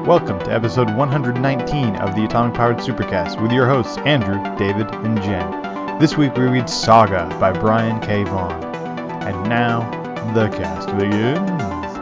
Welcome to episode 119 of the Atomic Powered Supercast with your hosts Andrew, David, and Jen. This week we read Saga by Brian K. Vaughan. And now, the cast begins.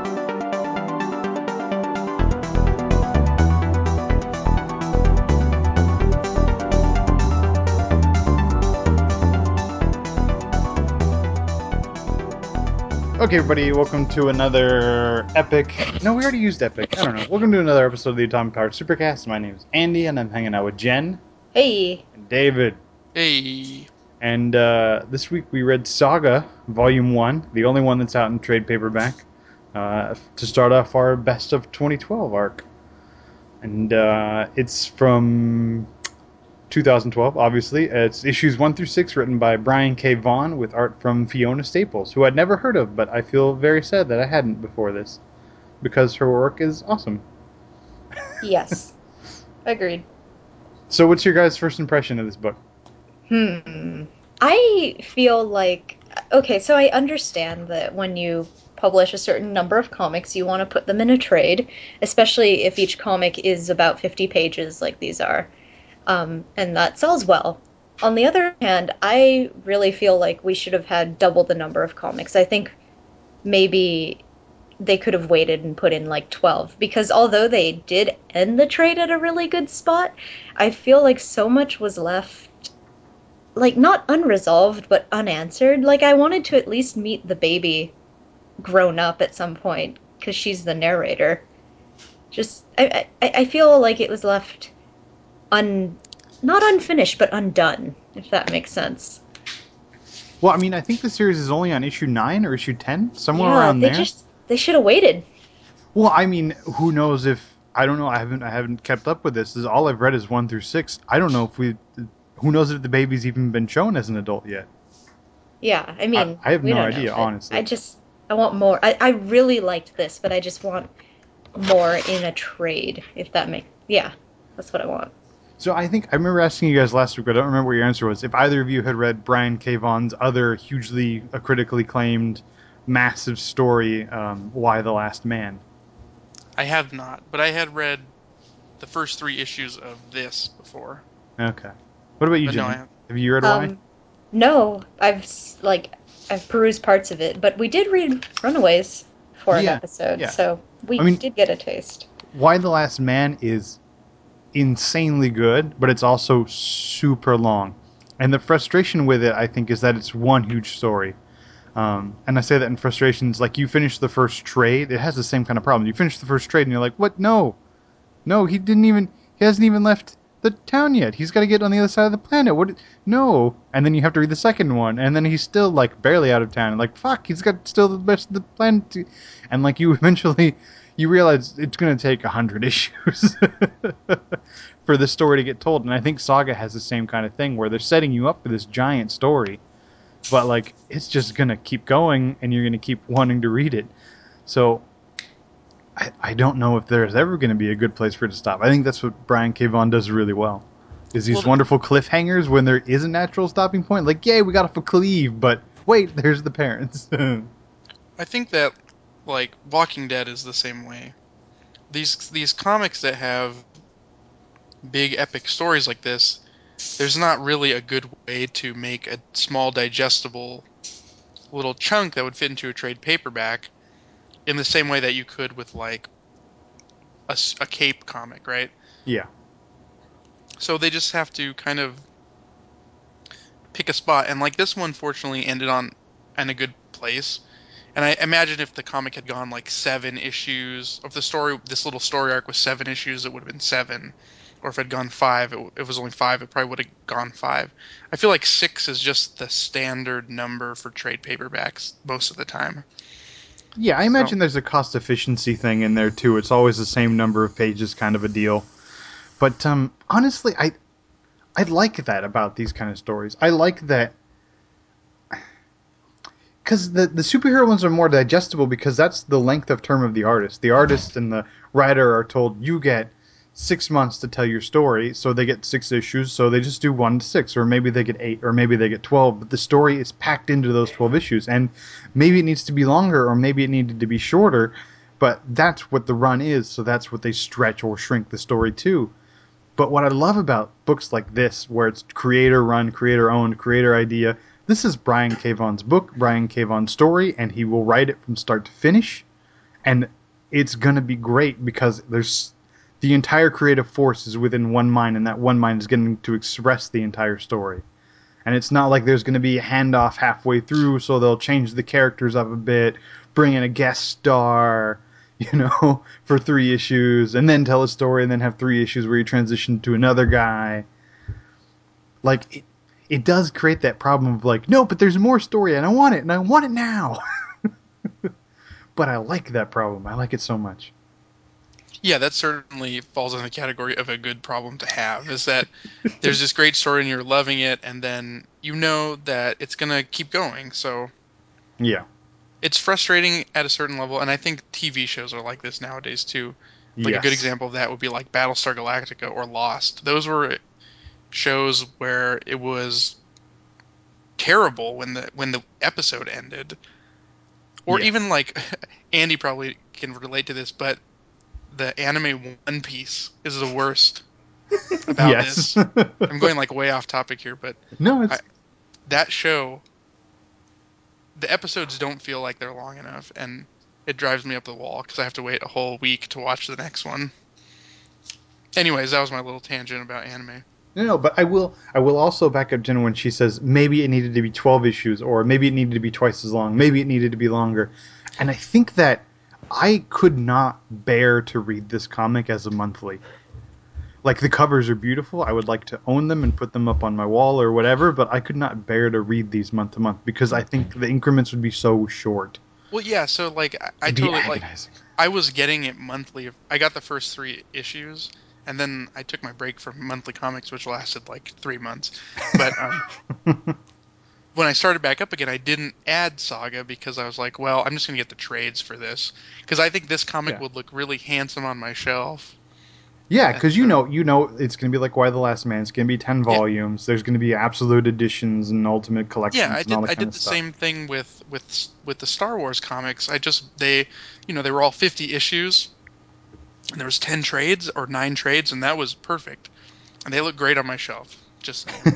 Okay, everybody, welcome to another epic... No, we already used epic. I don't know. Welcome to another episode of the Atomic Powered Supercast. My name is Andy, and I'm hanging out with Jen. Hey. And David. Hey. And this week we read Saga, Volume 1, the only one that's out in trade paperback, to start off our Best of 2012 arc. And it's from 2012, obviously. It's issues 1 through 6, written by Brian K. Vaughan, with art from Fiona Staples, who I'd never heard of, but I feel very sad that I hadn't before this, because her work is awesome. Yes. Agreed. So what's your guys' first impression of this book? I feel like... Okay, so I understand that when you publish a certain number of comics, you want to put them in a trade, especially if each comic is about 50 pages like these are. And that sells well. On the other hand, I really feel like we should have had double the number of comics. I think maybe they could have waited and put in like 12, because although they did end the trade at a really good spot, I feel like so much was left, like, not unresolved, but unanswered. Like, I wanted to at least meet the baby grown up at some point, because she's the narrator. Just, I feel like it was left not unfinished, but undone, if that makes sense. Well, I mean, I think the series is only on issue 9 or issue 10, somewhere around there. They should have waited. Well, I mean, who knows if... I don't know, I haven't kept up with this. All I've read is 1 through 6. I don't know if who knows if the baby's even been shown as an adult yet. Yeah, I mean... I have we no don't idea, know, honestly. I want more. I really liked this, but I just want more in a trade, if that makes... Yeah, that's what I want. So I remember asking you guys last week, but I don't remember what your answer was. If either of you had read Brian K. Vaughan's other hugely critically acclaimed, massive story, Why the Last Man? I have not, but I had read the first 3 issues of this before. Okay. What about you, But no, Jenny? I haven't. Have you read Why? No, I've perused parts of it, but we did read Runaways for an episode, so we did get a taste. Why the Last Man is insanely good, but it's also super long. And the frustration with it, I think, is that it's one huge story. And I say that in frustrations, like you finish the first trade, it has the same kind of problem. You finish the first trade and you're like, what? No, he hasn't even left the town yet. He's got to get on the other side of the planet. What? No. And then you have to read the second one, and then he's still like barely out of town. And like, fuck, he's got still the rest of the planet. And like you eventually, you realize it's going to take 100 issues for the story to get told. And I think Saga has the same kind of thing where they're setting you up for this giant story, but like it's just going to keep going, and you're going to keep wanting to read it. So I don't know if there's ever going to be a good place for it to stop. I think that's what Brian K. Vaughan does really well. Is these wonderful cliffhangers when there is a natural stopping point. Like, yay, we got off a cleave, but wait, there's the parents. I think that, like, Walking Dead is the same way. These comics that have big epic stories like this, there's not really a good way to make a small digestible little chunk that would fit into a trade paperback in the same way that you could with, like, a Cape comic, right? Yeah. So they just have to kind of pick a spot, and like this one fortunately ended on in a good place. And I imagine if the comic had gone like 7 issues, if the story, this little story arc was 7 issues, it would have been 7. Or if it had gone 5, if it was only 5, it probably would have gone 5. I feel like 6 is just the standard number for trade paperbacks most of the time. Yeah, I So imagine there's a cost efficiency thing in there too. It's always the same number of pages kind of a deal. But honestly, I like that about these kind of stories. I like that because the superhero ones are more digestible because that's the length of term of the artist. The artist and the writer are told you get 6 months to tell your story, so they get 6 issues, so they just do 1 to 6, or maybe they get 8, or maybe they get 12, but the story is packed into those 12 issues, and maybe it needs to be longer, or maybe it needed to be shorter, But that's what the run is, so that's what they stretch or shrink the story to. But what I love about books like this, where it's creator run, creator owned, creator idea, this is Brian K. Vaughan's book, Brian K. Vaughan's story, and he will write it from start to finish. And it's going to be great because there's the entire creative force is within one mind, and that one mind is going to express the entire story. And it's not like there's going to be a handoff halfway through, so they'll change the characters up a bit, bring in a guest star, for 3 issues, and then tell a story, and then have 3 issues where you transition to another guy. Like, it does create that problem of like, no, but there's more story, and I want it now. But I like that problem. I like it so much. Yeah, that certainly falls in the category of a good problem to have, is that there's this great story and you're loving it, and then you know that it's going to keep going. So Yeah. it's frustrating at a certain level, and I think TV shows are like this nowadays too. Like a good Yes. example of that would be like Battlestar Galactica or Lost. Those were shows where it was terrible when the episode ended. Or Yeah. even like Andy probably can relate to this, but the anime One Piece is the worst about Yes. this. I'm going like way off topic here, but No, I, it's that show, the episodes don't feel like they're long enough, and it drives me up the wall because I have to wait a whole week to watch the next one. Anyways, that was my little tangent about anime. no, but I will also back up Jen when she says maybe it needed to be 12 issues, or maybe it needed to be twice as long, maybe it needed to be longer. And I think that I could not bear to read this comic as a monthly. Like, the covers are beautiful. I would like to own them and put them up on my wall or whatever, but I could not bear to read these month to month because I think the increments would be so short. Well, yeah, so like I It'd be totally like agonizing. I was getting it monthly. I got the first 3 issues, and then I took my break from monthly comics, which lasted like 3 months. But when I started back up again, I didn't add Saga because I was like, well, I'm just gonna get the trades for this because I think this comic Yeah. would look really handsome on my shelf. Yeah, And because so, it's going to be like Why the Last Man. It's going to be 10 yeah, volumes. There's going to be absolute editions and ultimate yeah, collections and all that I kind did of the stuff. same thing with the Star Wars comics. I just they were all 50 issues, and there was 10 trades or 9 trades, and that was perfect. And they look great on my shelf. Just saying.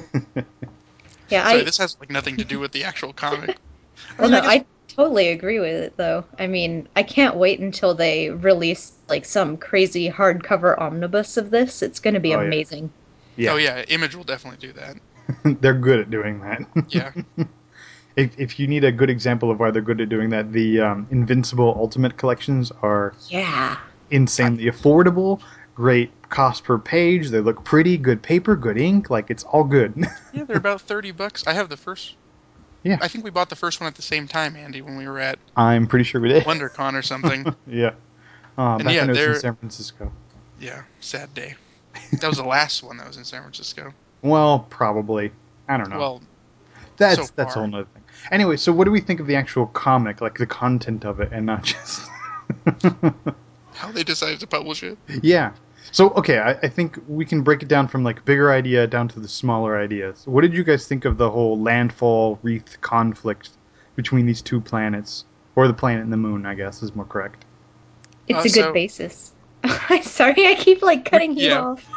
Yeah, Sorry, this has like nothing to do with the actual comic. I oh mean, no, I guess I totally agree with it though. I mean, I can't wait until they release like some crazy hardcover omnibus of this. It's going to be Oh yeah, amazing. oh yeah, yeah, Image will definitely do that. they're good at doing that. Yeah. If you need a good example of why they're good at doing that, the Invincible Ultimate collections are Yeah. I, insanely affordable. Great cost per page. They look pretty. Good paper. Good ink. Like, it's all good. yeah, they're about $30. I have the first. Yeah, I think we bought the first one at the same time, Andy, when we were at I'm pretty sure we did. WonderCon or something. Yeah. And Back yeah, when it was in they're San Francisco. yeah, sad day. That was the last one that was in San Francisco. Well, probably. I don't know. Well, so That's a whole far. nother thing. Anyway, so what do we think of the actual comic, like the content of it, and not just? How they decided to publish it. Yeah. So okay, I think we can break it down from like bigger idea down to the smaller ideas. What did you guys think of the whole landfall wreath conflict between these two planets, or the planet and the moon? I guess is more correct. It's a good So basis. I'm sorry, I keep like cutting you yeah. off.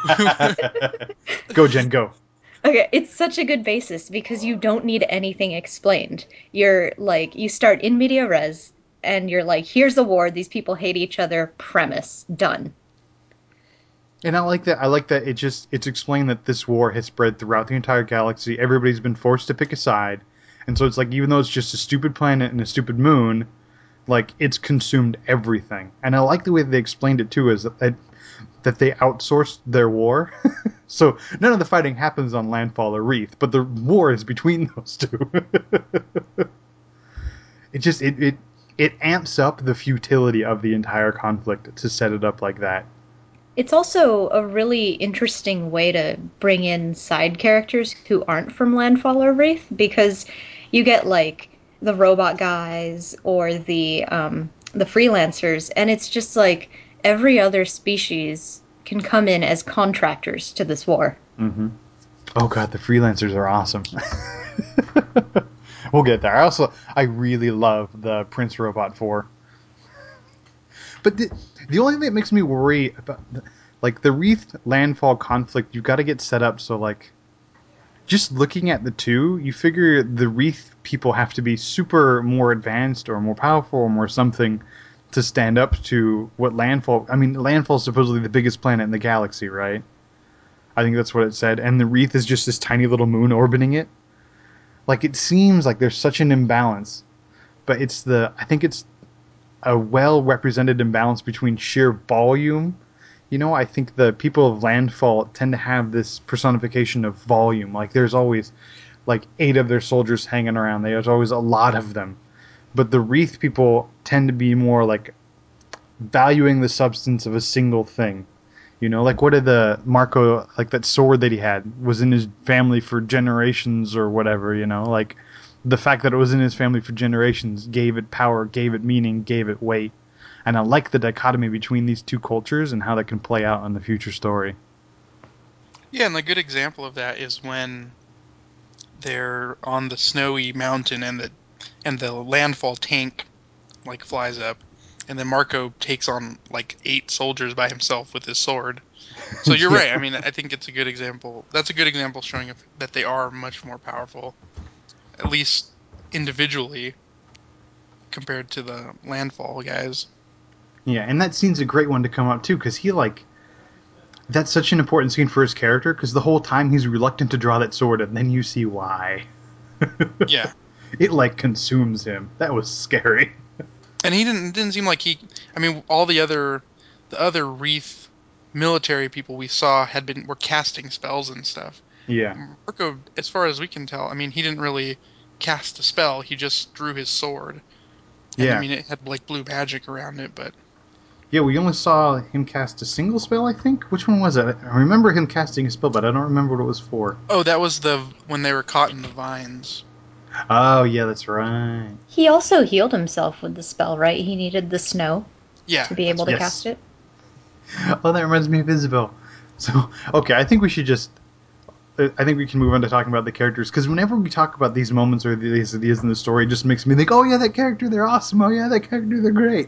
Go, Jen, go. Okay, it's such a good basis because you don't need anything explained. You're like, you start in media res, and you're like, here's a war, these people hate each other, premise, done. And I like that. I like that it's explained that this war has spread throughout the entire galaxy. Everybody's been forced to pick a side, and so it's like even though it's just a stupid planet and a stupid moon, like it's consumed everything. And I like the way they explained it too, is that they outsourced their war, so none of the fighting happens on Landfall or Wreath, but the war is between those two. It amps up the futility of the entire conflict to set it up like that. It's also a really interesting way to bring in side characters who aren't from Landfall or Wraith because you get like the robot guys or the freelancers, and it's just like every other species can come in as contractors to this war. hmm Oh god, the freelancers are awesome. We'll get there. I really love the Prince Robot 4. But the only thing that makes me worry about, like, the Wreath landfall conflict, you've got to get set up so, like, just looking at the two, you figure the Wreath people have to be super more advanced or more powerful or more something to stand up to what Landfall. I mean, Landfall's supposedly the biggest planet in the galaxy, right? I think that's what it said. And the Wreath is just this tiny little moon orbiting it. Like, it seems like there's such an imbalance. But I think it's a well represented imbalance between sheer volume. You know, I think the people of Landfall tend to have this personification of volume. Like, there's always like 8 of their soldiers hanging around. There's always a lot of them. But the Wreath people tend to be more like valuing the substance of a single thing. You know, like, what did the Marco, like, that sword that he had was in his family for generations or whatever, you know? Like, the fact that it was in his family for generations gave it power, gave it meaning, gave it weight. And I like the dichotomy between these two cultures and how that can play out in the future story. Yeah, and a good example of that is when they're on the snowy mountain and the landfall tank like flies up, and then Marco takes on like 8 soldiers by himself with his sword. So you're Yeah. right. I mean, I think it's a good example. That's a good example showing that they are much more powerful, at least individually, compared to the landfall guys. Yeah, and that scene's a great one to come up, too, because he, like, that's such an important scene for his character, because the whole time he's reluctant to draw that sword, and then you see why. Yeah, It, like, consumes him. That was scary. and he didn't seem like he. I mean, all the other Wreath military people we saw were casting spells and stuff. Yeah. Marco, as far as we can tell, I mean, he didn't really cast a spell. He just drew his sword, and I Yeah. mean, it had like blue magic around it. But Yeah, we only saw him cast a single spell, I think. Which one was it? I remember him casting a spell, but I don't remember what it was for. oh, that was the when they were caught in the vines. Oh, yeah, that's right. He also healed himself with the spell, right? He needed the snow Yeah, to be that's able to right. cast Yes. it. Oh, that reminds me of Isabel. So, okay, I think we should just. I think we can move on to talking about the characters, because whenever we talk about these moments or these ideas in the story, it just makes me think, oh yeah, that character, they're awesome. Oh yeah, that character, they're great.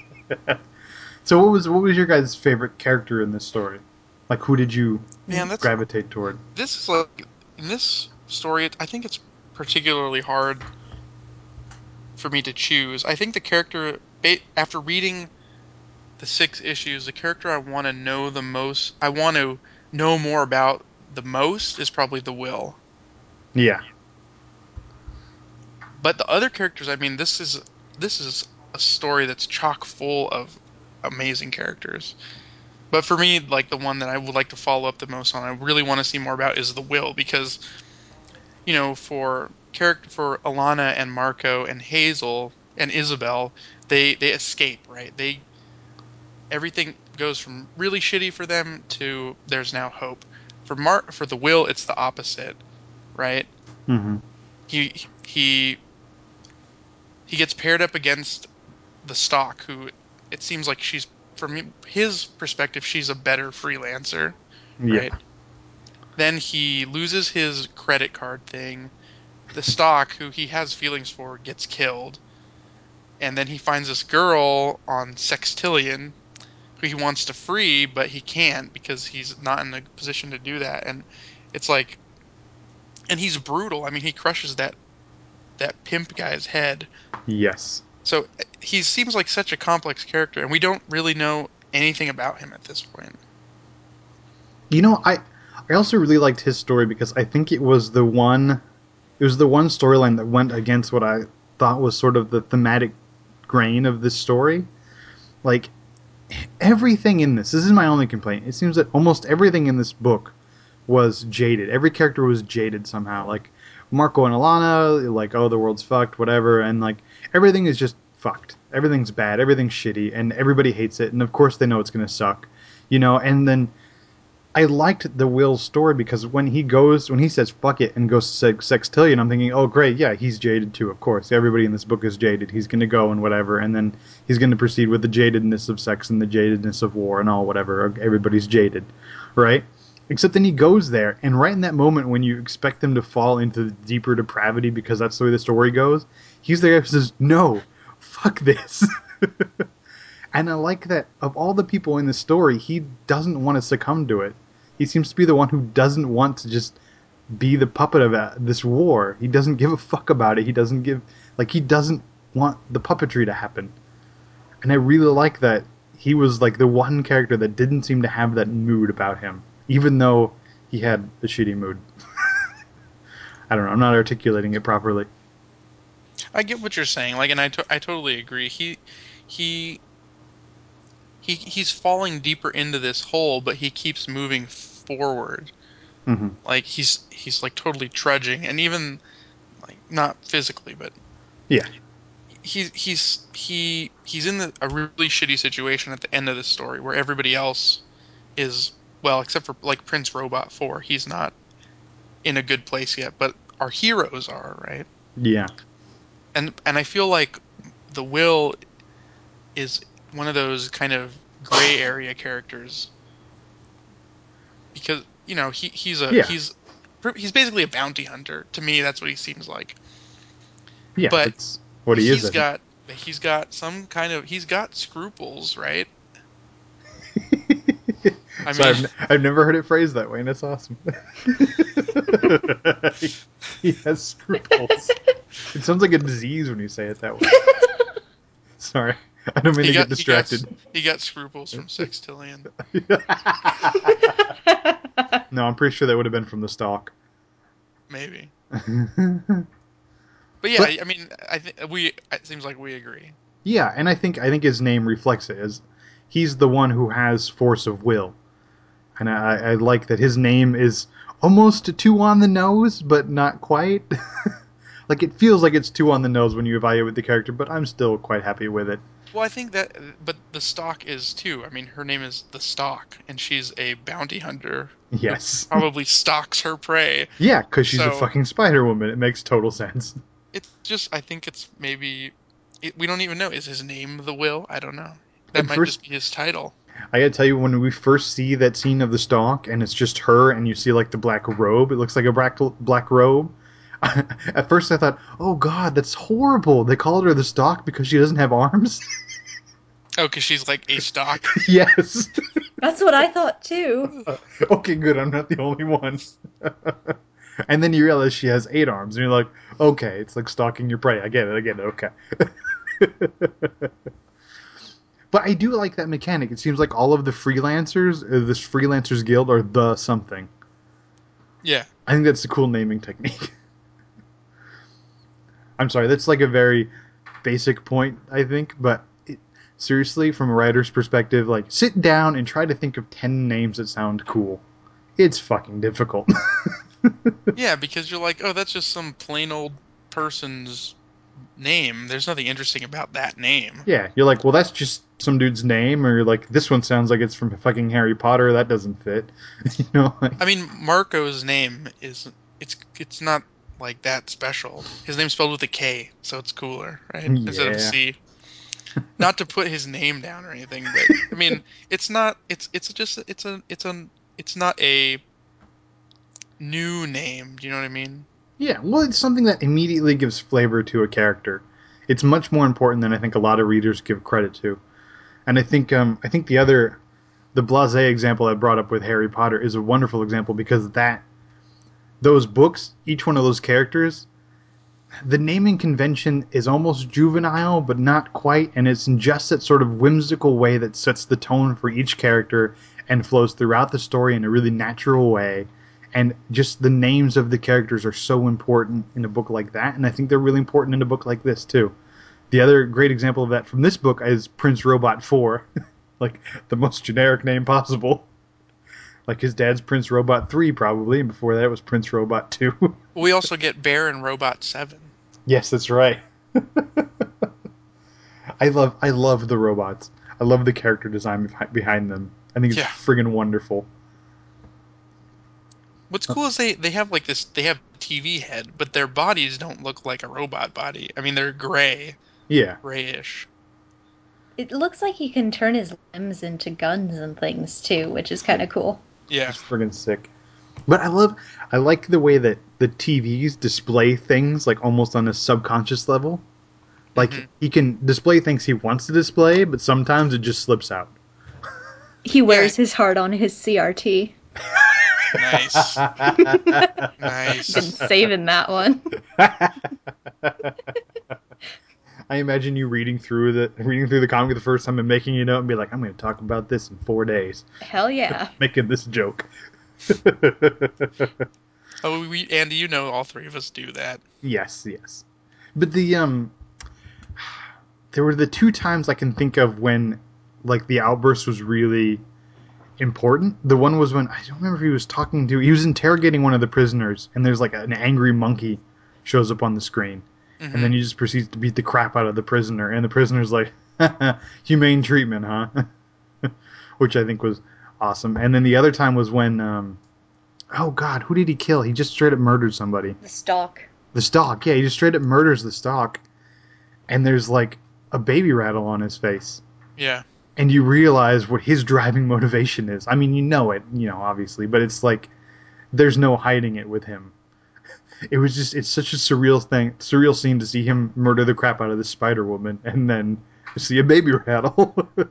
So what was your guys' favorite character in this story? Like, who did you Man, that's gravitate toward? this is like in this story. I think it's particularly hard for me to choose. I think the character, after reading the 6 issues, the character I want to know the most, I want to know more about the most is probably the Will. Yeah. But the other characters, I mean, this is a story that's chock full of amazing characters. But for me, like the one that I would like to follow up the most on, I really want to see more about is the Will because, for Alana and Marco and Hazel and Isabel, they escape, right? They everything goes from really shitty for them to there's now hope. For the Will, it's the opposite, right? Mm-hmm. He he he gets paired up against the Stock, who it seems like from his perspective, she's a better freelancer, Yeah. right? Then he loses his credit card thing. The Stock, who he has feelings for, gets killed. And then he finds this girl on Sextillion who he wants to free, but he can't because he's not in a position to do that. And it's like, and he's brutal. I mean, he crushes that pimp guy's head. Yes. So he seems like such a complex character, and we don't really know anything about him at this point. You know, I also really liked his story because I think it was the one storyline that went against what I thought was sort of the thematic grain of this story. Like, everything in this is my only complaint. It seems that almost everything in this book was jaded. Every character was jaded somehow. Like, Marco and Alana, like, oh, the world's fucked, whatever, and like everything is just fucked. Everything's bad, everything's shitty, and everybody hates it, and of course they know it's gonna suck. And then I liked the Will story because when he says fuck it and goes to Sextillion, I'm thinking, oh great, yeah, he's jaded too, of course. Everybody in this book is jaded. He's going to go and whatever, and then he's going to proceed with the jadedness of sex and the jadedness of war and all whatever. Everybody's jaded, right? Except then he goes there, and right in that moment when you expect them to fall into deeper depravity because that's the way the story goes, he's there and says, no, fuck this. And I like that of all the people in the story, he doesn't want to succumb to it. He seems to be the one who doesn't want to just be the puppet of this war. He doesn't give a fuck about it. He doesn't want the puppetry to happen. And I really like that he was like the one character that didn't seem to have that mood about him, even though he had a shitty mood. I don't know. I'm not articulating it properly. I get what you're saying. Like, and I totally agree. He he's falling deeper into this hole, but he keeps moving forward. Hmm. Like he's like totally trudging, and even like not physically, but Yeah. he's in a really shitty situation at the end of the story where everybody else is, well, except for like Prince Robot 4, he's not in a good place yet, but our heroes are, right? Yeah. And I feel like the Will is one of those kind of gray area characters because Yeah. he's basically a bounty hunter. To me, that's what he seems like. Yeah. But That's what he is, he's I think. got he's got some kind of he's got scruples, right? I So mean, I've never heard it phrased that way, and it's awesome. He has scruples. It sounds like a disease when you say it that way. Sorry, I don't mean he to get got he got distracted. he got scruples from Sextillion, No, I'm pretty sure that would have been from the stalk. maybe. But But yeah, I mean, I think it seems like we agree. yeah, and I think his name reflects it as he's the one who has force of will, and I like that his name is almost too on the nose, but not quite. Like it feels like it's too on the nose when you evaluate the character, but I'm still quite happy with it. Well, I think that, but the Stalk is too. I mean, her name is the Stalk, and she's a bounty hunter who Yes. probably stalks her prey. Yeah, because she's a So fucking Spider Woman. It makes total sense. it's just, I think it's maybe, we don't even know. Is his name the Will? I don't know. That At might first, just be his title. I gotta tell you, when we first see that scene of the stalk, and it's just her, and you see like the black robe, it looks like a black robe. At first, I thought, "Oh God, that's horrible." They called her the stalk because she doesn't have arms. Oh, because she's like a stalk. Yes. That's what I thought too. Okay, good. I'm not the only one. And then you realize she has 8 arms, and you're like, "Okay, it's like stalking your prey." I get it. I get it. Okay. But I do like that mechanic. It seems like all of the freelancers, this freelancers guild, are the something. Yeah. I think that's a cool naming technique. I'm sorry, that's like a very basic point, I think, but seriously, from a writer's perspective, like sit down and try to think of 10 names that sound cool. It's fucking difficult. Yeah, because you're like, oh, that's just some plain old person's name. There's nothing interesting about that name. Yeah, you're like, well, that's just some dude's name, or you're like, this one sounds like it's from fucking Harry Potter. That doesn't fit, you know? Like, I mean, Marco's name is it's not like that special. His name's spelled with a K, so it's cooler, right? Instead of a yeah, C. Not to put his name down or anything, but I mean, it's not it's just it's not a new name. Do you know what I mean? yeah. Well, it's something that immediately gives flavor to a character. It's much more important than I think a lot of readers give credit to. And I think the blasé example I brought up with Harry Potter is a wonderful example because those books, each one of those characters, the naming convention is almost juvenile, but not quite, and it's in just that sort of whimsical way that sets the tone for each character and flows throughout the story in a really natural way. And just the names of the characters are so important in a book like that, and I think they're really important in a book like this too. The other great example of that from this book is Prince Robot 4. Like, the most generic name possible. Like, his dad's Prince Robot 3, probably, and before that it was Prince Robot 2. We also get Bear and Robot 7. Yes, that's right. I love the robots. I love the character design behind them. I think it's Yeah. friggin' wonderful. What's cool is they have like this they have TV head, but their bodies don't look like a robot body. I mean, they're Yeah, grayish. It looks like he can turn his limbs into guns and things too, which is kind of cool. Yeah. it's friggin' sick. But I like the way that the TVs display things like almost on a subconscious level. Like, Mhm. he can display things he wants to display, but sometimes it just slips out. He Yeah. wears his heart on his CRT. Nice. Been Nice. saving that one. I imagine you reading through the comic the first time and making a note and be like, I'm going to talk about this in 4 days, Hell yeah. making this joke. Oh, Andy, you know, all three of us do that. Yes, yes. But there were the 2 times I can think of when, like, the outburst was really important. The one was when, I don't remember if he was interrogating one of the prisoners, and there's like an angry monkey shows up on the screen. And then Hmm. he just proceeds to beat the crap out of the prisoner, and the prisoner's like, humane treatment, huh? Which I think was awesome. And then the other time was when, oh god, who did he kill? He just straight up murdered somebody. The stalk. The Stalk, yeah, he just straight up murders the Stalk, and there's like a baby rattle on his face. Yeah. And you realize what his driving motivation is. I mean, you know it, obviously, but it's like, there's no hiding it with him. It's such a surreal scene to see him murder the crap out of this Spider Woman and then see a baby rattle.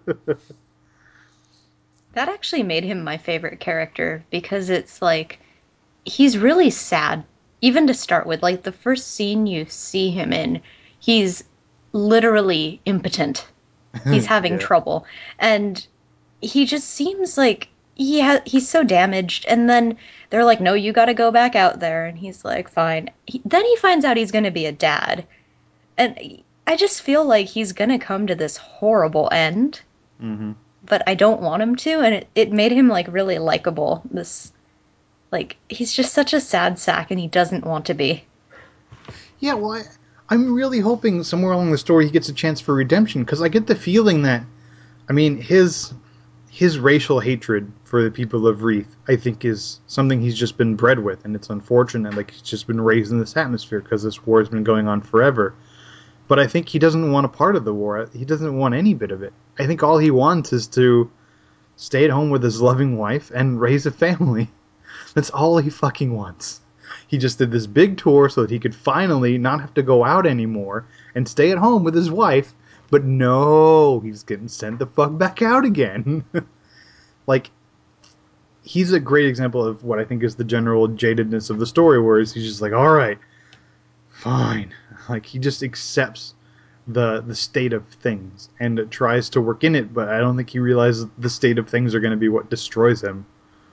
That actually made him my favorite character because it's like he's really sad, even to start with. Like the first scene you see him in, he's literally impotent. He's having Yeah. trouble. And he just seems like he's so damaged. And then they're like, no, you got to go back out there. And he's like, fine. Then he finds out he's going to be a dad. And I just feel like he's going to come to this horrible end, Hmm. but I don't want him to. And it made him like really likable. Like, he's just such a sad sack and he doesn't want to be. Yeah, well, I'm really hoping somewhere along the story he gets a chance for redemption, because I get the feeling that, I mean, his racial hatred for the people of Wreath, I think, is something he's just been bred with, and it's unfortunate. Like, he's just been raised in this atmosphere because this war has been going on forever. But I think he doesn't want a part of the war. He doesn't want any bit of it. I think all he wants is to stay at home with his loving wife and raise a family. That's all he fucking wants. He just did this big tour so that he could finally not have to go out anymore and stay at home with his wife. But no, he's getting sent the fuck back out again. Like, he's a great example of what I think is the general jadedness of the story, whereas he's just like, all right, fine. Like, he just accepts the state of things and tries to work in it, but I don't think he realizes the state of things are going to be what destroys him.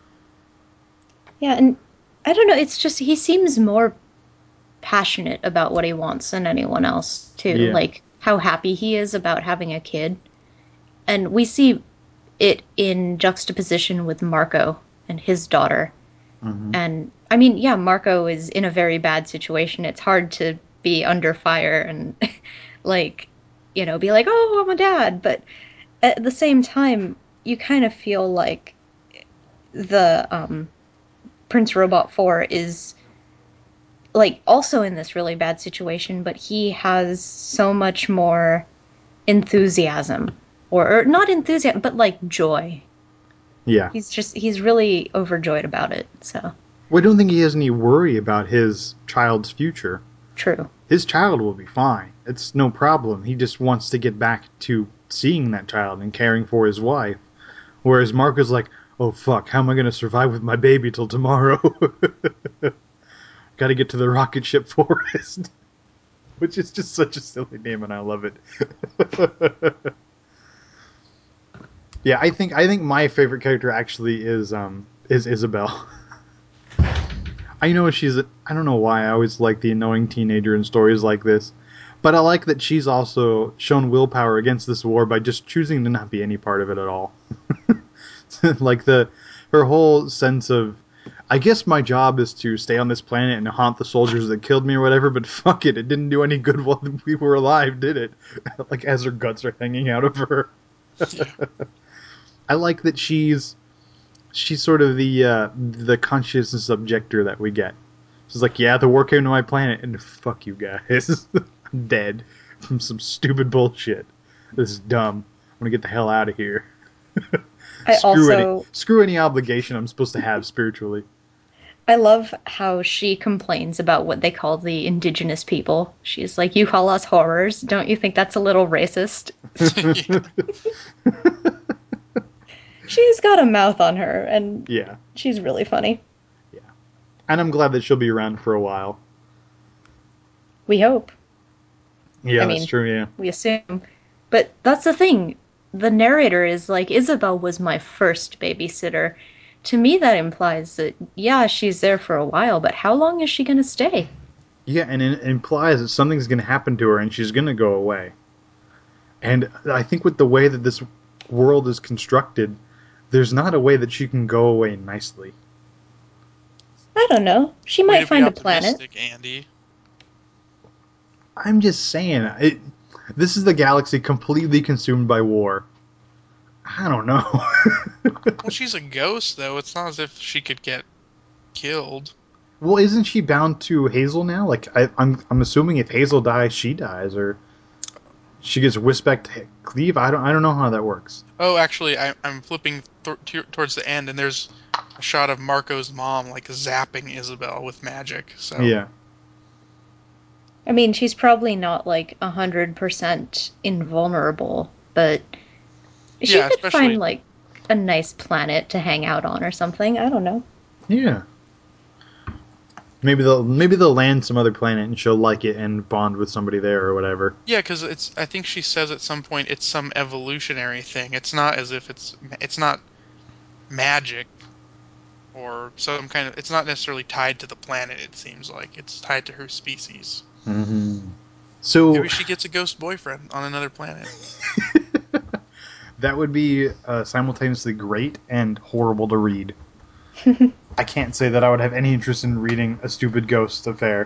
Yeah, and I don't know, it's just he seems more passionate about what he wants than anyone else, too. Yeah. Like how happy he is about having a kid. And we see it in juxtaposition with Marco and his daughter. Hmm. And I mean, yeah, Marco is in a very bad situation. It's hard to be under fire and like, be like, "Oh, I'm a dad." But at the same time, you kind of feel like the Prince Robot 4 is like also in this really bad situation, but he has so much more enthusiasm or not enthusiasm, but like joy. Yeah. He's really overjoyed about it. So Well, I don't think he has any worry about his child's future. true. His child will be fine. It's no problem. He just wants to get back to seeing that child and caring for his wife. Whereas Mark is like, oh fuck, how am I going to survive with my baby till tomorrow? Got to get to the rocket ship forest. Which is just such a silly name, and I love it. Yeah, I think my favorite character actually is Isabel. I know I don't know why I always like the annoying teenager in stories like this, but I like that she's also shown willpower against this war by just choosing to not be any part of it at all. Like her whole sense of, I guess my job is to stay on this planet and haunt the soldiers that killed me or whatever, but fuck it didn't do any good while we were alive, did it? Like, as her guts are hanging out of her. Yeah. I like that she's sort of the consciousness objector that we get. She's like, yeah, the war came to my planet, and fuck you guys. I'm dead from some stupid bullshit. This is dumb. I'm gonna get the hell out of here. I also Screw any obligation I'm supposed to have spiritually. I love how she complains about what they call the indigenous people. She's like, "You call us horrors. Don't you think that's a little racist?" Yeah. She's got a mouth on her, and Yeah. she's really funny. And I'm glad that she'll be around for a while. We hope. Yeah, I that's mean, true, yeah. we assume. But that's the thing. The narrator is like, Isabel was my first babysitter. To me, that implies that, yeah, she's there for a while, but how long is she going to stay? Yeah, and it implies that something's going to happen to her and she's going to go away. And I think with the way that this world is constructed, there's not a way that she can go away nicely. I don't know. She Way might to be find a planet. optimistic, Andy. I'm just saying, this is the galaxy completely consumed by war. I don't know. Well, she's a ghost, though. It's not as if she could get killed. Well, isn't she bound to Hazel now? Like, I'm assuming if Hazel dies, she dies, or she gets whisked back to Cleve. I don't know how that works. Oh, actually, I'm flipping towards the end, and there's a shot of Marco's mom, like, zapping Isabel with magic. So, Yeah, I mean, she's probably not like 100% invulnerable, but she yeah, could find especially. like a nice planet to hang out on or something. I don't know. yeah. Maybe they'll land some other planet and she'll like it and bond with somebody there or whatever. Yeah, because I think she says at some point it's some evolutionary thing. It's not as if it's not magic or some kind of. It's not necessarily tied to the planet, it seems like. It's tied to her species. Hmm. So Maybe she gets a ghost boyfriend on another planet. that would be simultaneously great and horrible to read. I can't say that I would have any interest in reading a stupid ghost affair.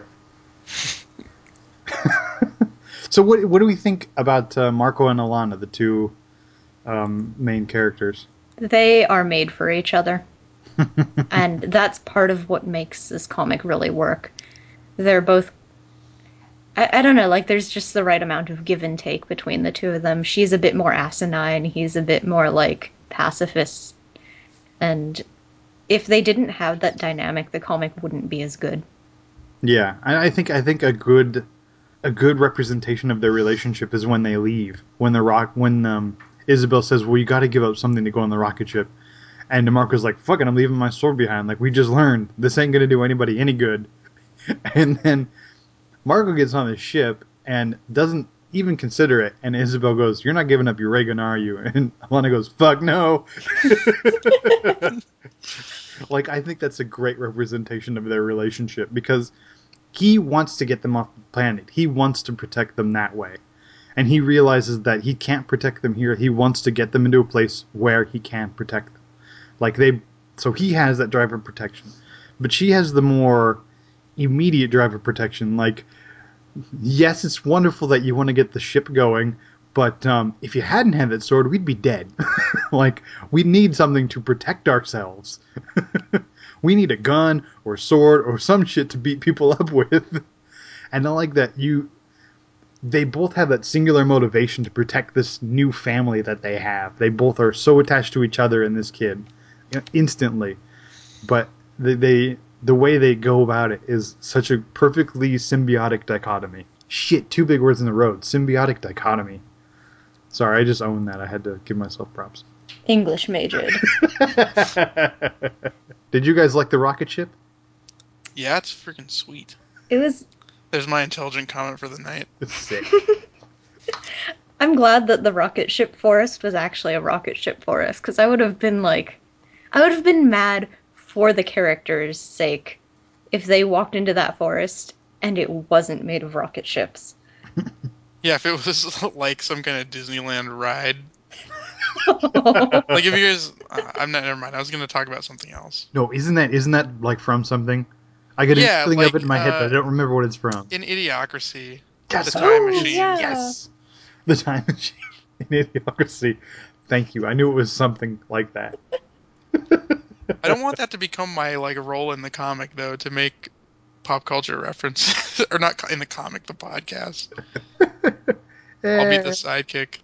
So what do we think about Marco and Alana, the two main characters? They are made for each other, and that's part of what makes this comic really work. They're both I don't know, like there's just the right amount of give and take between the two of them. She's a bit more asinine, he's a bit more like pacifist. And if they didn't have that dynamic, the comic wouldn't be as good. Yeah, I think a good representation of their relationship is when they leave. When Isabel says, "Well, you got to give up something to go on the rocket ship," and DeMarco's like, "Fuck it, I'm leaving my sword behind. Like we just learned, this ain't gonna do anybody any good." And then Marco gets on the ship and doesn't even consider it. And Isabel goes, "You're not giving up your ray gun, are you?" And Alana goes, "Fuck no." Like I think that's a great representation of their relationship because he wants to get them off the planet. He wants to protect them that way. And he realizes that he can't protect them here. He wants to get them into a place where he can protect them. Like so he has that drive of protection. But she has the more immediate drive of protection. Like, yes, it's wonderful that you want to get the ship going, but if you hadn't had that sword, we'd be dead. Like, we need something to protect ourselves. We need a gun or sword or some shit to beat people up with. And I like that they both have that singular motivation to protect this new family that they have. They both are so attached to each other and this kid, instantly. But the way they go about it is such a perfectly symbiotic dichotomy. Shit, two big words in the road. Symbiotic dichotomy. Sorry, I just owned that. I had to give myself props. English majored. Did you guys like the rocket ship? Yeah, it's freaking sweet. It was. There's my intelligent comment for the night. It's sick. I'm glad that the rocket ship forest was actually a rocket ship forest, because I would have been like. I would have been mad for the characters' sake if they walked into that forest and it wasn't made of rocket ships. Yeah, if it was like some kind of Disneyland ride. Oh, Like if you guys, I'm not. Never mind. I was gonna talk about something else. No, isn't that like from something? I get a Yeah, feeling of it like in my head, but I don't remember what it's from. in Idiocracy, the Yes, time machine. yeah. yes, the time machine in Idiocracy. Thank you. I knew it was something like that. I don't want that to become my like role in the comic though, to make pop culture references or not in the comic, the podcast. I'll be the eh, sidekick.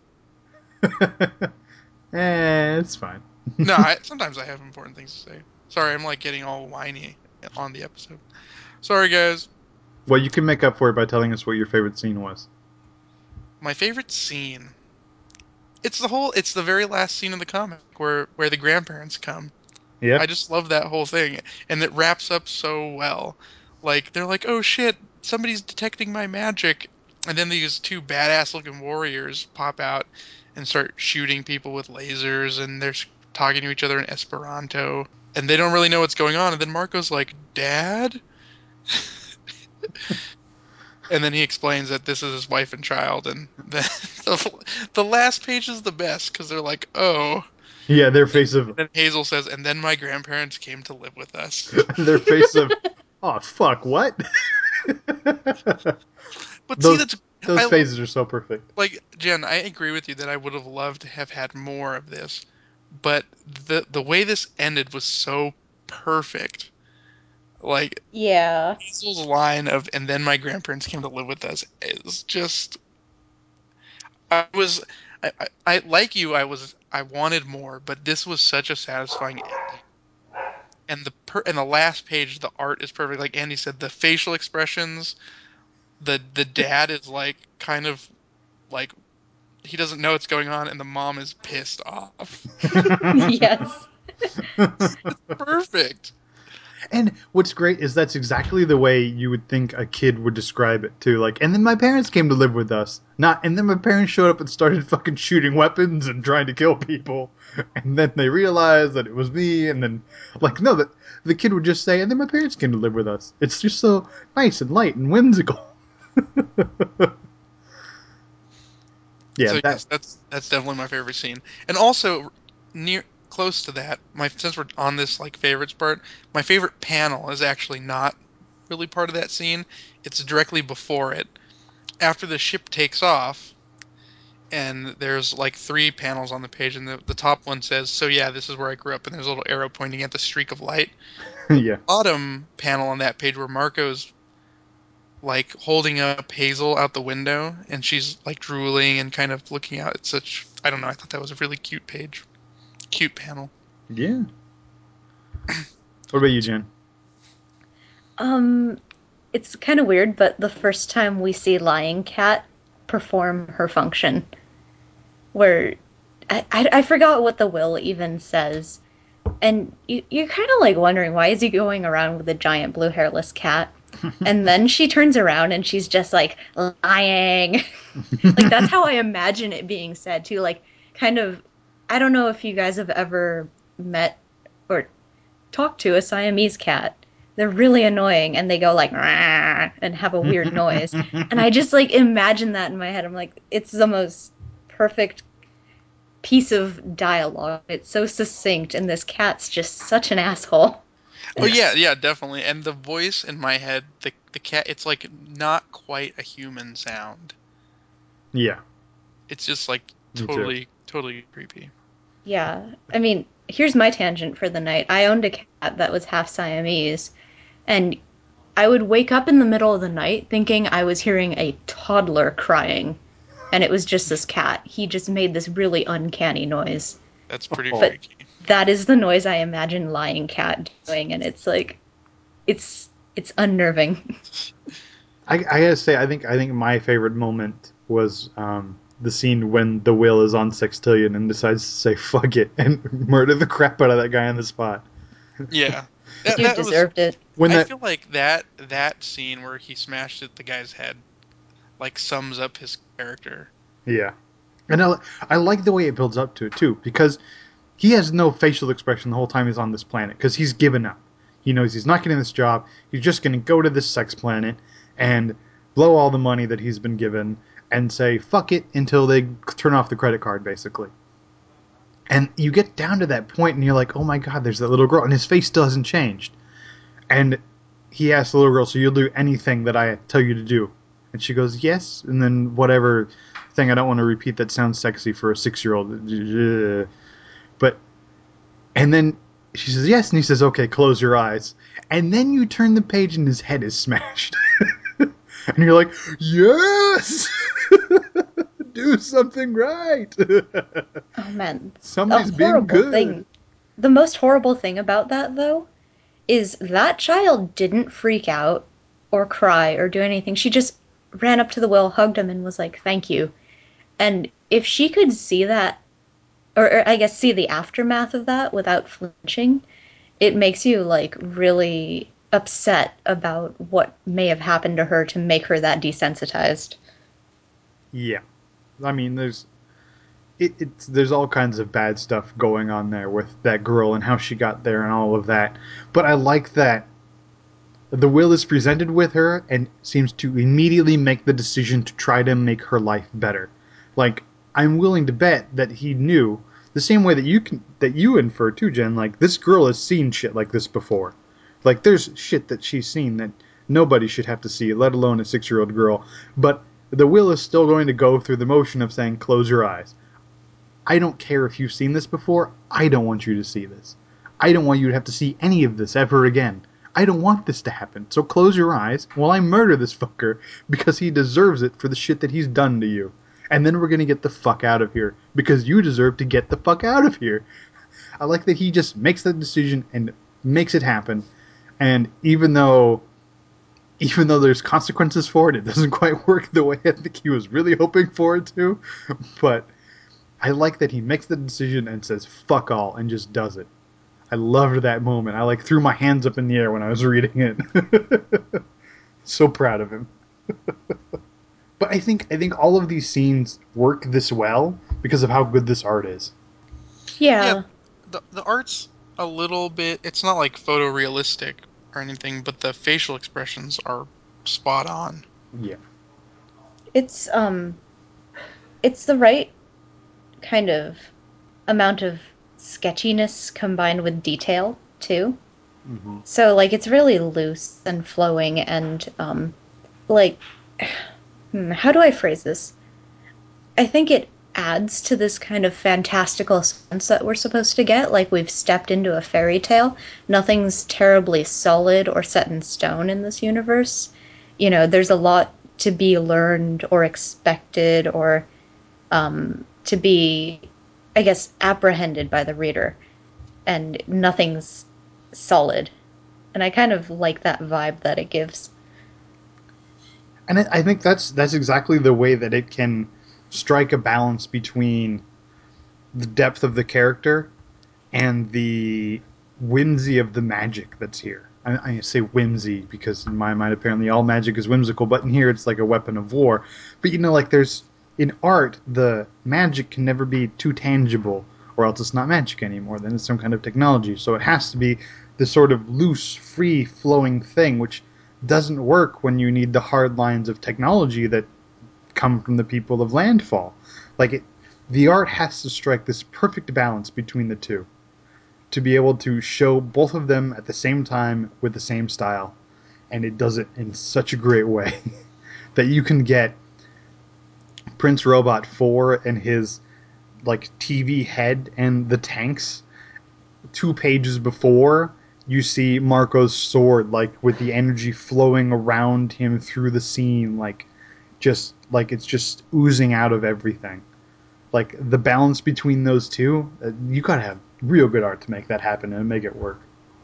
it's fine. No, sometimes I have important things to say. Sorry, I'm like getting all whiny. on the episode. Sorry, guys. Well, you can make up for it by telling us what your favorite scene was. My favorite scene. It's the very last scene in the comic where the grandparents come. Yeah. I just love that whole thing, and it wraps up so well. Like they're like, "Oh shit, somebody's detecting my magic," and then these two badass-looking warriors pop out and start shooting people with lasers, and they're talking to each other in Esperanto, and they don't really know what's going on. And then Marco's like, "Dad," and then he explains that this is his wife and child, and the last page is the best because they're like, "Oh." Yeah, their face of Then Hazel says, "And then my grandparents came to live with us." their face of oh fuck, what? But see, those that's those I phases are so perfect. like Jen. I agree with you that I would have loved to have had more of this, but the way this ended was so perfect. Like Yeah. Hazel's line of "and then my grandparents came to live with us" is just. I was, I like you. I wanted more, but this was such a satisfying ending. And the last page, the art is perfect. Like Andy said, the facial expressions. The dad is like kind of like he doesn't know what's going on, and the mom is pissed off. Yes. Perfect. And what's great is that's exactly the way you would think a kid would describe it too. Like, and then my parents came to live with us. Not, and then my parents showed up and started fucking shooting weapons and trying to kill people. And then they realized that it was me. And then, like, no, that the kid would just say, and then my parents came to live with us. It's just so nice and light and whimsical. Yeah, So that. yes, that's definitely my favorite scene. And also near close to that, my since we're on this like favorites part, my favorite panel is actually not really part of that scene. It's directly before it. After the ship takes off, and there's like three panels on the page, and the top one says, "So yeah, this is where I grew up," and there's a little arrow pointing at the streak of light. The Yeah. bottom panel on that page where Marco's like holding up Hazel out the window, and she's like drooling and kind of looking out. It's such I don't know. I thought that was a really cute page, cute panel. Yeah. What about you, Jen? Um, it's kind of weird, but the first time we see Lying Cat perform her function, where I forgot what the will even says, and you're kind of like wondering why is he going around with a giant blue hairless cat, and then she turns around and she's just like lying. Like that's how I imagine it being said too. Like kind of, I don't know if you guys have ever met or talked to a Siamese cat. They're really annoying and they go like "Rah," and have a weird noise. And I just like imagine that in my head. I'm like, it's the most perfect piece of dialogue. It's so succinct, and this cat's just such an asshole. Oh Yeah. yeah, yeah, definitely. And the voice in my head, the cat, it's like not quite a human sound. Yeah. It's just like Me too. totally creepy. Yeah. I mean, here's my tangent for the night. I owned a cat that was half Siamese, and I would wake up in the middle of the night thinking I was hearing a toddler crying, and it was just this cat. He just made this really uncanny noise. That's pretty Oh. But freaky. that is the noise I imagine Lying Cat doing, and it's like it's unnerving. I gotta say, I think my favorite moment was the scene when the will is on Sextillion and decides to say fuck it and murder the crap out of that guy on the spot. Yeah. That You that was deserved it. When I that feel like that scene where he smashed at the guy's head like sums up his character. yeah, and I like the way it builds up to it too because he has no facial expression the whole time he's on this planet because he's given up. He knows he's not getting this job. He's just going to go to this sex planet and blow all the money that he's been given and say fuck it until they turn off the credit card, basically. And you get down to that point and you're like, oh my god, there's that little girl. And his face still hasn't changed. And he asks the little girl, so you'll do anything that I tell you to do? And she goes, yes. And then whatever thing I don't want to repeat that sounds sexy for a 6-year-old. But, and then she says, yes. And he says, okay, close your eyes. And then you turn the page and his head is smashed. And you're like, yes! Do something right! Oh man, a Somebody's being horrible good. thing. The most horrible thing about that though is that child didn't freak out or cry or do anything. She just ran up to the Will, hugged him, and was like, "Thank you." And if she could see that, or I guess see the aftermath of that without flinching, it makes you like really upset about what may have happened to her to make her that desensitized. Yeah. I mean, there's all kinds of bad stuff going on there with that girl and how she got there and all of that. But I like that the will is presented with her and seems to immediately make the decision to try to make her life better. Like, I'm willing to bet that he knew the same way that you infer too, Jen. Like, this girl has seen shit like this before. Like, there's shit that she's seen that nobody should have to see, let alone a 6-year-old girl. But the will is still going to go through the motion of saying, "Close your eyes." I don't care if you've seen this before. I don't want you to see this. I don't want you to have to see any of this ever again. I don't want this to happen. So close your eyes while I murder this fucker because he deserves it for the shit that he's done to you. And then we're going to get the fuck out of here because you deserve to get the fuck out of here. I like that he just makes that decision and makes it happen. And even though there's consequences for it, it doesn't quite work the way I think he was really hoping for it to. But I like that he makes the decision and says fuck all and just does it. I loved that moment. I like threw my hands up in the air when I was reading it. So proud of him. But I think all of these scenes work this well because of how good this art is. Yeah, Yeah, the art's a little bit. It's not like photorealistic or anything, but the facial expressions are spot on. Yeah. it's um it's the right kind of amount of sketchiness combined with detail too. Hmm. So like it's really loose and flowing and like how do I phrase this? I think it adds to this kind of fantastical sense that we're supposed to get, like we've stepped into a fairy tale. Nothing's terribly solid or set in stone in this universe. You know, there's a lot to be learned or expected or to be, I guess, apprehended by the reader, and nothing's solid. And I kind of like that vibe that it gives. And I think that's exactly the way that it can strike a balance between the depth of the character and the whimsy of the magic that's here. I say whimsy because in my mind, apparently all magic is whimsical, but in here it's like a weapon of war. But like there's in art, the magic can never be too tangible, or else it's not magic anymore. Then it's some kind of technology. So it has to be this sort of loose, free flowing thing, which doesn't work when you need the hard lines of technology that come from the people of Landfall. Like the art has to strike this perfect balance between the two to be able to show both of them at the same time with the same style, and it does it in such a great way that you can get Prince Robot 4 and his like TV head and the tanks 2 pages before you see Marco's sword like with the energy flowing around him through the scene just like it's just oozing out of everything. Like the balance between those two, you gotta have real good art to make that happen and make it work.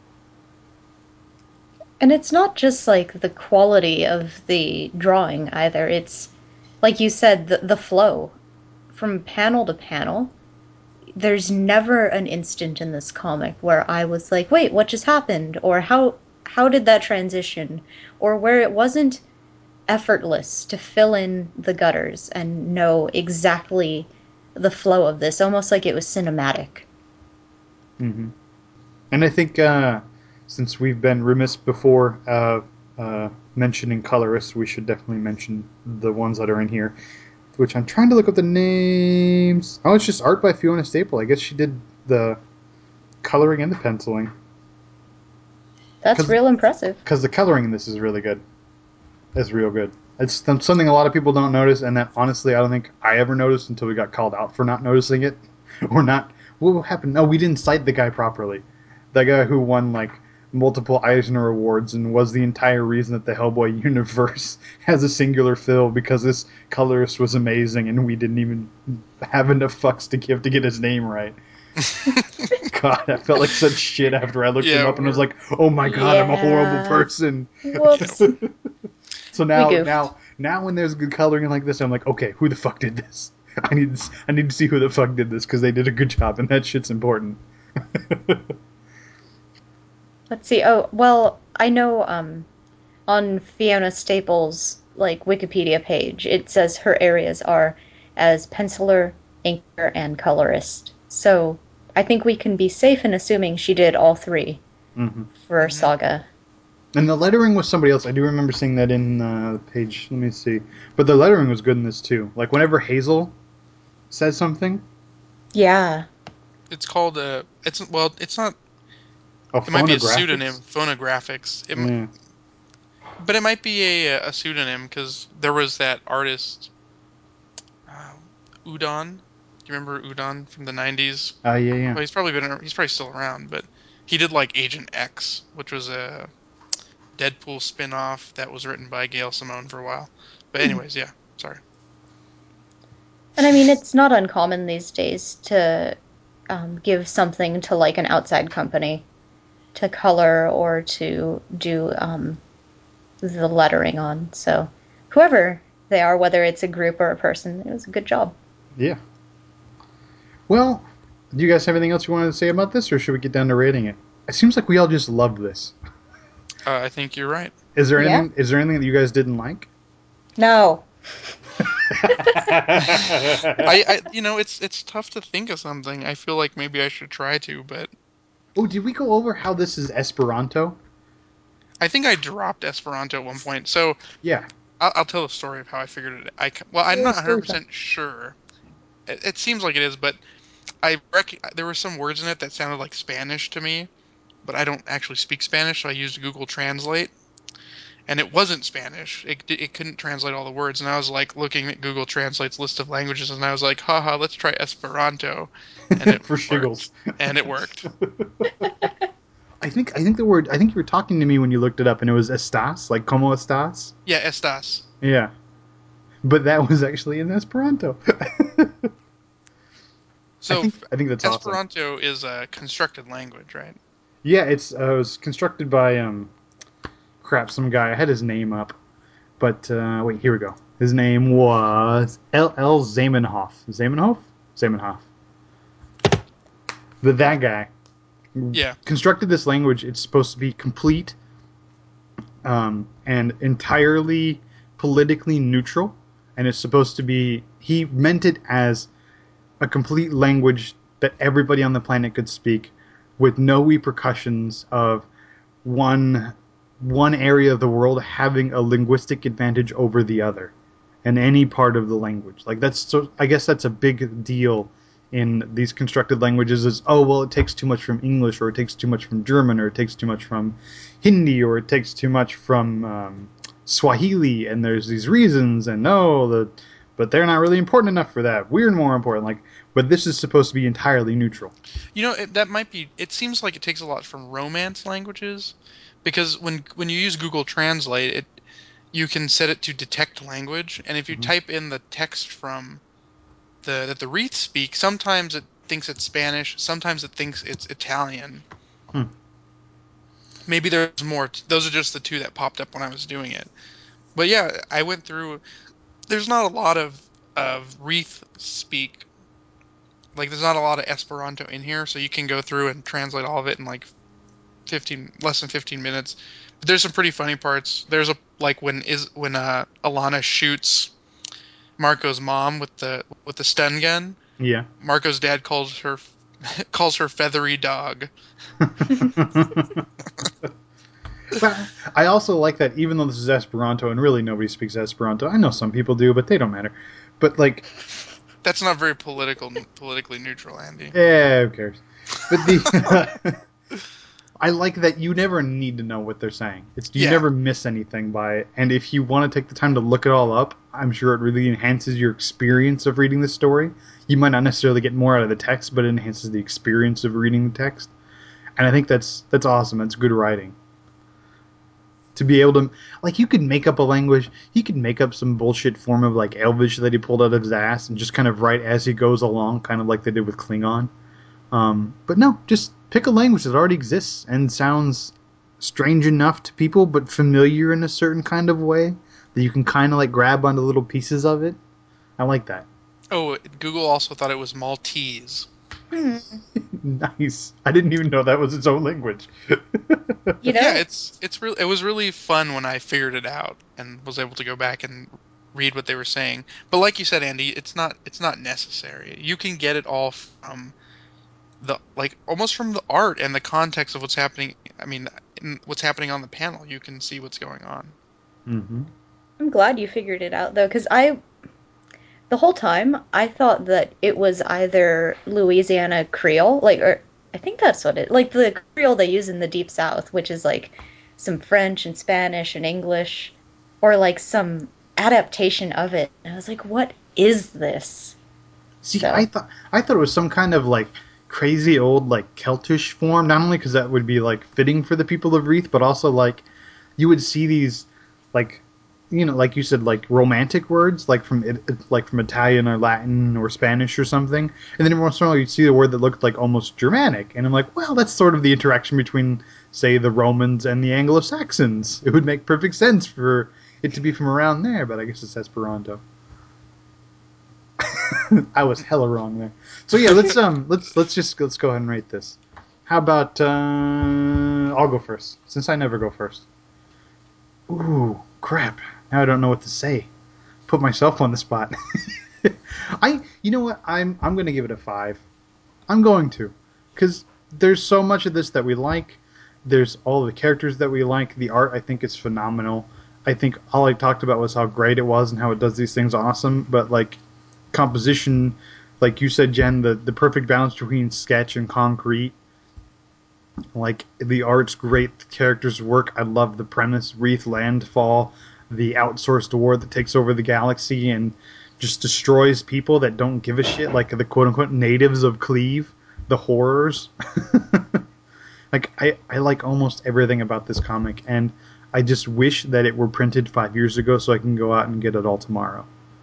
And it's not just like the quality of the drawing either. It's like you said, the flow from panel to panel. There's never an instant in this comic where I was like, "Wait, what just happened?" or how did that transition?" or where it wasn't effortless to fill in the gutters and know exactly the flow of this, almost like it was cinematic. Hmm. And I think since we've been remiss before mentioning colorists, we should definitely mention the ones that are in here. Which I'm trying to look up the names. Oh, it's just art by Fiona Staple. I guess she did the coloring and the penciling. That's Because real impressive. the coloring in this is really good. It's real good. It's something a lot of people don't notice, and that honestly I don't think I ever noticed until we got called out for not noticing it, or not. What happened? No, we didn't cite the guy properly. The guy who won like multiple Eisner Awards and was the entire reason that the Hellboy universe has a singular fill because this colorist was amazing, and we didn't even have enough fucks to give to get his name right. God, I felt like such shit after I looked him Yeah, up and was like, "Oh my God, I'm a horrible Yeah. person." Whoops. So We now, goofed. now, when there's good coloring like this, I'm like, okay, who the fuck did this? I need to see who the fuck did this because they did a good job, and that shit's important. Let's see. Oh, well, I know on Fiona Staples' like Wikipedia page, it says her areas are as penciler, inker, and colorist. So I think we can be safe in assuming she did all three Hmm. for hmm Saga. And the lettering was somebody else. I do remember seeing that in the page. Let me see. But the lettering was good in this too. Like whenever Hazel says something, Yeah. it's called it's not. oh, It might be a pseudonym, phonographics. phonographics. Yeah. But it might be a pseudonym because there was that artist, uh, Udon. Do you remember Udon from the '90s? Yeah, yeah. Well, he's probably still around, but he did like Agent X, which was a Deadpool spin-off that was written by Gail Simone for a while. But anyways, yeah, sorry. And I mean, it's not uncommon these days to give something to like an outside company to color or to do the lettering on. So whoever they are, whether it's a group or a person, it was a good job. Yeah. Well, do you guys have anything else you wanted to say about this, or should we get down to rating it? It seems like we all just loved this. I think you're right. Is there Yeah? anything? Is there anything that you guys didn't like? No. It's tough to think of something. I feel like maybe I should try to, but Oh, did we go over how this is Esperanto? I think I dropped Esperanto at one point. So Yeah. I'll tell the story of how I figured it. Well, I'm Yeah, not story time. 100% sure. It seems like it is, but there were some words in it that sounded like Spanish to me, but I don't actually speak Spanish, so I used Google Translate, and it wasn't Spanish. It couldn't translate all the words, and I was like looking at Google Translate's list of languages, and I was like, haha, let's try Esperanto, and it For shiggles. worked. And it worked. I think the word I think you were talking to me when you looked it up and it was estás, like como estás? Yeah, estas. Yeah. But that was actually in Esperanto. So I think that's awesome. Esperanto is a constructed language, right? Yeah, it was constructed by crap, some guy. I had his name up. But wait, here we go. His name was L. Zamenhof. Zamenhof? Zamenhof. That guy Yeah. constructed this language. It's supposed to be complete and entirely politically neutral, and it's supposed to be. He meant it as a complete language that everybody on the planet could speak, with no repercussions of one one area of the world having a linguistic advantage over the other in any part of the language. Like that's so. I guess that's a big deal in these constructed languages. Is oh well, it takes too much from English, or it takes too much from German, or it takes too much from Hindi, or it takes too much from Swahili, and there's these reasons, and no, but they're not really important enough for that. We're more important. Like, but this is supposed to be entirely neutral. That might be. It seems like it takes a lot from Romance languages, because when you use Google Translate, you can set it to detect language, and if you Hmm. type in the text from the Wreath speak, sometimes it thinks it's Spanish, sometimes it thinks it's Italian. Hmm. Maybe there's more. Those are just the two that popped up when I was doing it. But yeah, I went through. There's not a lot of Wreath speak. Like there's not a lot of Esperanto in here, so you can go through and translate all of it in like 15 less than 15 minutes. But there's some pretty funny parts. There's a like when Alana shoots Marco's mom with the stun gun. Yeah. Marco's dad calls her feathery dog. But I also like that even though this is Esperanto and really nobody speaks Esperanto. I know some people do, but they don't matter. But like, That's not very politically neutral, Andy. yeah, who cares? But the I like that you never need to know what they're saying. It's you Yeah. never miss anything by it. And if you want to take the time to look it all up, I'm sure it really enhances your experience of reading the story. You might not necessarily get more out of the text, but it enhances the experience of reading the text. And I think that's awesome. That's good writing. To be able to like you could make up a language, he could make up some bullshit form of like Elvish that he pulled out of his ass and just kind of write as he goes along, kind of like they did with Klingon. But no, just pick a language that already exists and sounds strange enough to people, but familiar in a certain kind of way that you can kind of like grab onto little pieces of it. I like that. Oh, Google also thought it was Maltese. Hmm. Nice. I didn't even know that was its own language. You Yeah, know, it's really it was really fun when I figured it out and was able to go back and read what they were saying. But like you said, Andy, it's not necessary. You can get it all from the like almost from the art and the context of what's happening. I mean, what's happening on the panel. You can see what's going on. Hmm. I'm glad you figured it out though, because the whole time I thought that it was either Louisiana Creole, like, or I think that's what it, like the Creole they use in the Deep South, which is like some French and Spanish and English, or like some adaptation of it. And I was like, what is this? See, So, I thought it was some kind of like crazy old like Celtish form. Not only because that would be like fitting for the people of Reeth, but also like you would see these like like you said like romantic words like from Italian or Latin or Spanish or something, and then every once in a while you'd see a word that looked like almost Germanic, and I'm like, well, that's sort of the interaction between say the Romans and the Anglo-Saxons. It would make perfect sense for it to be from around there, but I guess it's Esperanto. I was hella wrong there. So yeah, let's go ahead and rate this. How about I'll go first since I never go first. Ooh, crap. Now I don't know what to say. Put myself on the spot. You know what? I'm going to give it a 5. I'm going to. Cuz there's so much of this that we like. There's all the characters that we like. The art I think is phenomenal. I think all I talked about was how great it was and how it does these things awesome, but like composition, like you said, Jen, the perfect balance between sketch and concrete. Like the art's great, the characters work. I love the premise, Reeth Landfall, the outsourced war that takes over the galaxy and just destroys people that don't give a shit, like the quote unquote natives of Cleve, the horrors. Like I like almost everything about this comic, and I just wish that it were printed 5 years ago so I can go out and get it all tomorrow.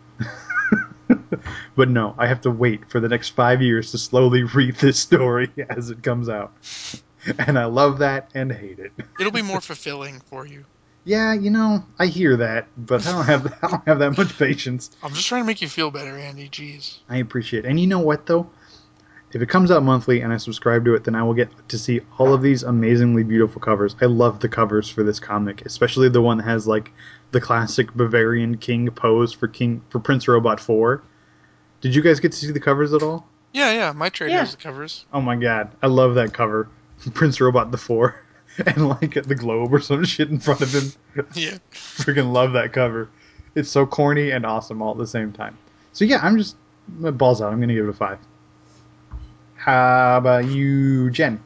But no, I have to wait for the next 5 years to slowly read this story as it comes out. And I love that and hate it. It'll be more fulfilling for you. Yeah, I hear that, but I don't have that much patience. I'm just trying to make you feel better, Andy. Jeez. I appreciate it. And you know what though? If it comes out monthly and I subscribe to it, then I will get to see all of these amazingly beautiful covers. I love the covers for this comic, especially the one that has like the classic Bavarian King pose for Prince Robot 4. Did you guys get to see the covers at all? Yeah, yeah. My trade yeah. has the covers. Oh my god, I love that cover. Prince Robot the 4 and like the globe or some shit in front of him. Yeah. Freaking love that cover. It's so corny and awesome all at the same time. So yeah, I'm just my balls out. I'm gonna give it a 5. How about you, Jen?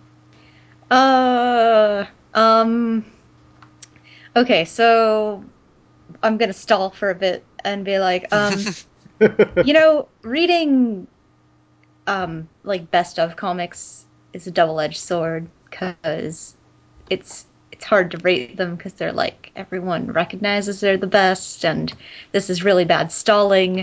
Uh, um, okay, so I'm gonna stall for a bit and be like, reading like best of comics is a double-edged sword because it's hard to rate them because they're like everyone recognizes they're the best and this is really bad stalling.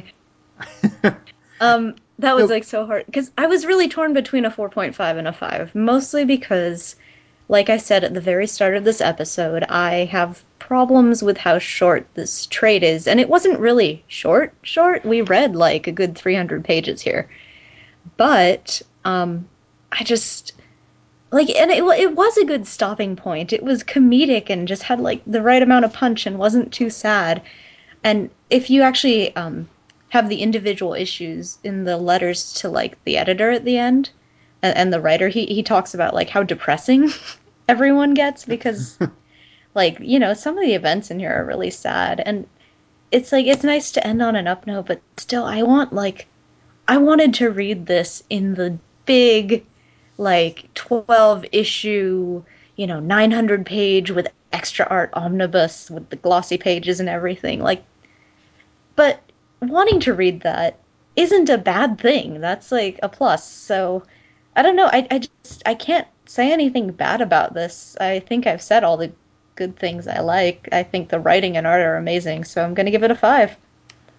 That was Nope. like so hard because I was really torn between a 4.5 and a 5, mostly because like I said at the very start of this episode, I have problems with how short this trade is, and it wasn't really short. We read like a good 300 pages here. But I just like, and it was a good stopping point. It was comedic and just had like the right amount of punch and wasn't too sad. And if you actually have the individual issues in the letters to like the editor at the end and the writer, he talks about like how depressing everyone gets because like some of the events in here are really sad and it's like it's nice to end on an up note, but still I wanted to read this in the big, like 12 issue, 900 page with extra art omnibus with the glossy pages and everything. Like, but wanting to read that isn't a bad thing. That's like a plus. So I don't know. I can't say anything bad about this. I think I've said all the good things I like. I think the writing and art are amazing. So I'm going to give it a 5.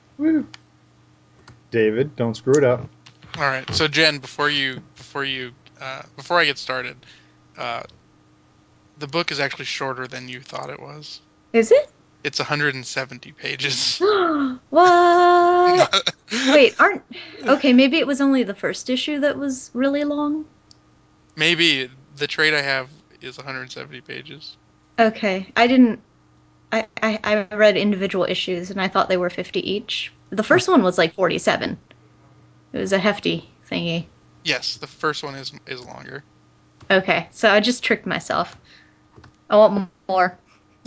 David, don't screw it up. All right. So Jen, before you before I get started, uh, the book is actually shorter than you thought it was. Is it? It's 170 pages. What? Wait, aren't... Okay, maybe it was only the first issue that was really long? Maybe the trade I have is 170 pages. Okay, I didn't... I read individual issues and I thought they were 50 each. The Huh. first one was like 47. It was a hefty thingy. Yes, the first one is longer. Okay, so I just tricked myself. I want more.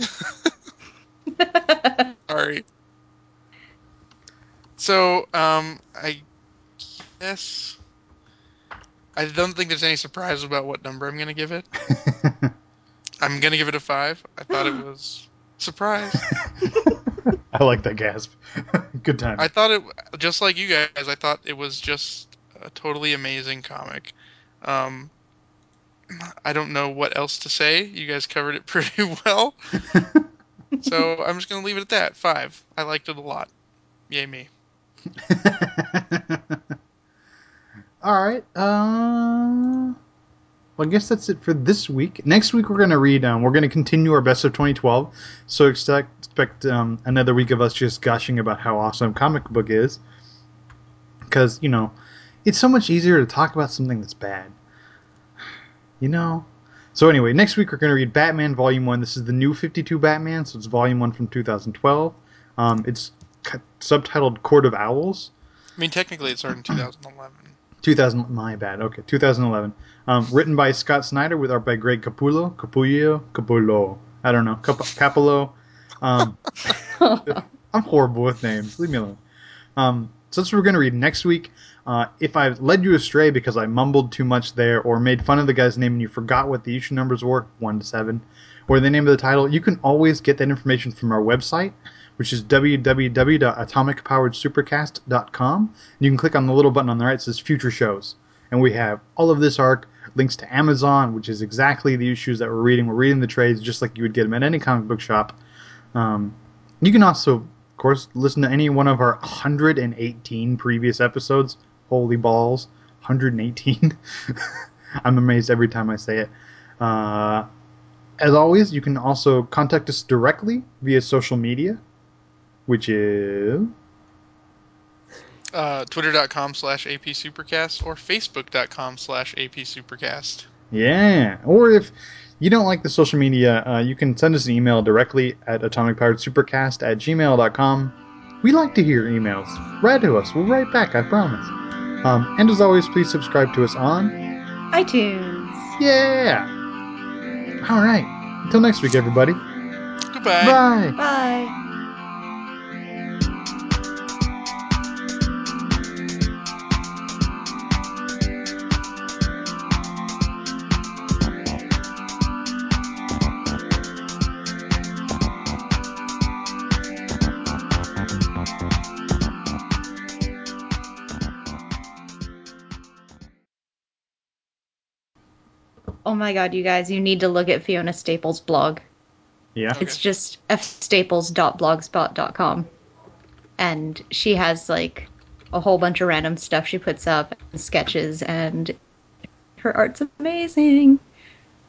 Sorry. So, I guess I don't think there's any surprise about what number I'm gonna give it. I'm gonna give it a 5. I thought it was surprise. I like that gasp. Good I timing. thought it just like you guys. I thought it was just a totally amazing comic. Um, I don't know what else to say. You guys covered it pretty well. So I'm just gonna leave it at that. 5. I liked it a lot. Yay me. All right. Well, I guess that's it for this week. Next week we're gonna read. We're gonna continue our best of 2012. So expect another week of us just gushing about how awesome comic book is. Because it's so much easier to talk about something that's bad. You know. So anyway, next week we're gonna read Batman Volume 1. This is the New 52 Batman, so it's Volume 1 from 2012. It's subtitled Court of Owls. I mean, technically it started in 2011. 2000, my bad. Okay, 2011. Written by Scott Snyder with art by Greg Capullo. I don't know. Capullo. Um, I'm horrible with names. Leave me alone. So that's what we're going to read next week. If I've led you astray because I mumbled too much there or made fun of the guy's name and you forgot what the issue numbers were, 1 to 7, or the name of the title, you can always get that information from our website, which is www.atomicpoweredsupercast.com. And you can click on the little button on the right that says Future Shows. And we have all of this arc, links to Amazon, which is exactly the issues that we're reading. We're reading the trades just like you would get them at any comic book shop. You can also, of course, listen to any one of our 118 previous episodes. Holy balls, 118. I'm amazed every time I say it. As always, you can also contact us directly via social media, which is... Twitter.com/APSupercast or Facebook.com/APSupercast. Yeah. Or if you don't like the social media, you can send us an email directly at atomicpoweredsupercast@gmail.com. We like to hear emails. Write to us. We'll write back, I promise. And as always, please subscribe to us on... iTunes. Yeah! Alright. Until next week, everybody. Goodbye. Bye! Bye. Oh my god, you guys, you need to look at Fiona Staples' blog. Yeah. Okay. It's just fstaples.blogspot.com. And she has like a whole bunch of random stuff she puts up, and sketches, and her art's amazing.